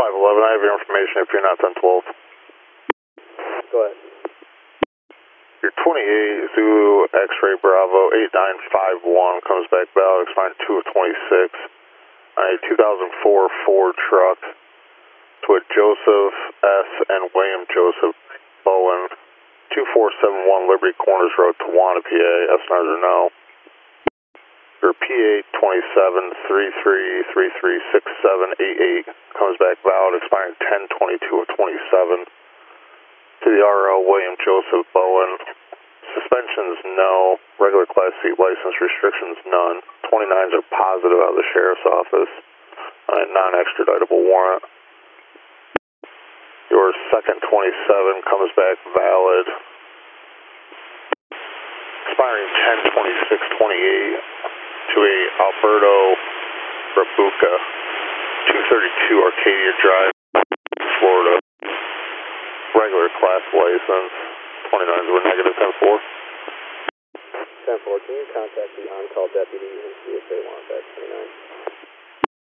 511, I have your information if you're not 1012. Go ahead. Your 28 Zulu X-Ray Bravo 8951 comes back valid, expiring 2 of 26. On a 2004 Ford truck to a Joseph S. and William Joseph Bowen, 2471 Liberty Corners Road, Tawana, PA, SNRs are no. Your PA 2733336788 comes back valid, expiring 10/22 of 27. To the RL William Joseph Bowen, suspensions no, regular Class C license restrictions none. 29s are positive out of the Sheriff's Office on a non-extraditable warrant. Your second 27 comes back valid, expiring 10/26/28 to a Alberto Rabuca, 232 Arcadia Drive, Florida. Regular class license, 29s were negative 10-4. 10-4, can you contact the on-call deputy and see if they want that 29?